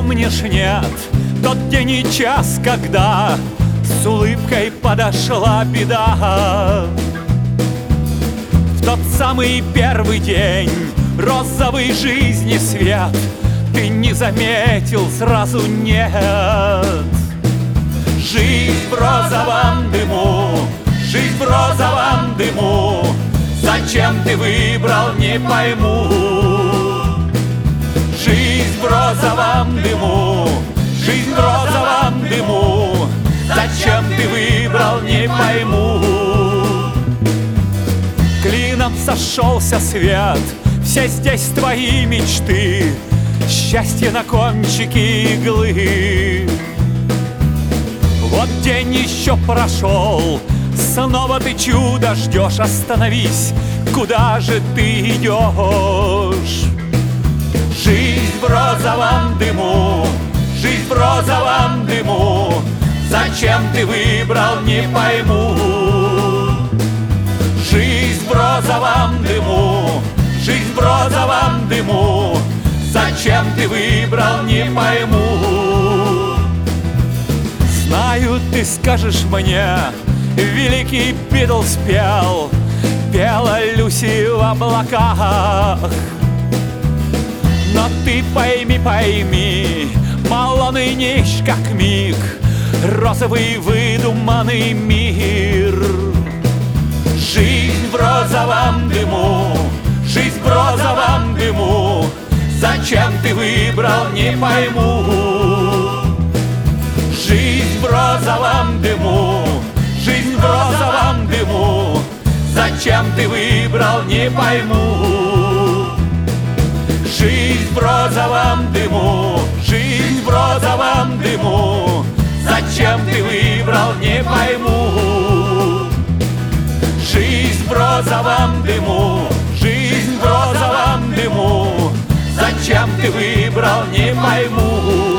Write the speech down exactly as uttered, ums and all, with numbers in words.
помнишь, нет, тот день и час, когда с улыбкой подошла беда? В тот самый первый день розовой жизни свет ты не заметил, сразу нет. Жизнь в розовом дыму, жизнь в розовом дыму, зачем ты выбрал, не пойму. Жизнь в розовом дыму, жизнь в розовом дыму, зачем ты выбрал, не пойму. Клином сошелся свет, все здесь твои мечты, счастье на кончике иглы. Вот день еще прошел, снова ты чудо ждешь. Остановись, куда же ты идешь? Жизнь в розовом дыму, жизнь в розовом дыму, зачем ты выбрал, не пойму. Жизнь в розовом дыму, жизнь в розовом дыму, зачем ты выбрал, не пойму. Знаю, ты скажешь мне, великий Битлз пел, пела Люси в облаках. Но ты пойми, пойми, мал он и нищ, как миг, розовый выдуманный мир. Жизнь в розовом дыму, жизнь в розовом дыму, зачем ты выбрал, не пойму. Жизнь в розовом дыму, жизнь в розовом дыму, зачем ты выбрал, не пойму. Жизнь в розовом дыму, жизнь в розовом дыму, зачем ты выбрал, не пойму. Жизнь в розовом дыму, жизнь в розовом дыму, зачем ты выбрал, не пойму.